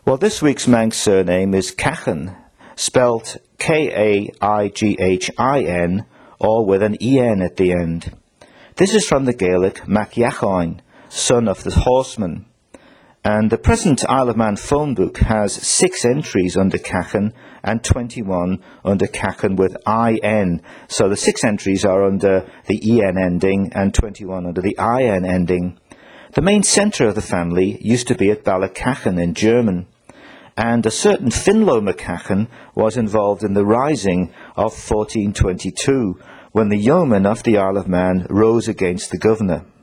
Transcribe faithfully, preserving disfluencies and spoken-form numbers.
Well, this week's Manx surname is Caghin, spelt K A I G H I N, or with an E N at the end. This is from the Gaelic Mac Iacháin, son of the horseman. And the present Isle of Man phone book has six entries under Caghin and twenty-one under Caghin with I N. So the six entries are under the E N ending and twenty-one under the I N ending. The main centre of the family used to be at Ballacaghin in German, and a certain Finlo MacCaghin was involved in the rising of fourteen twenty-two, when the yeomen of the Isle of Man rose against the governor.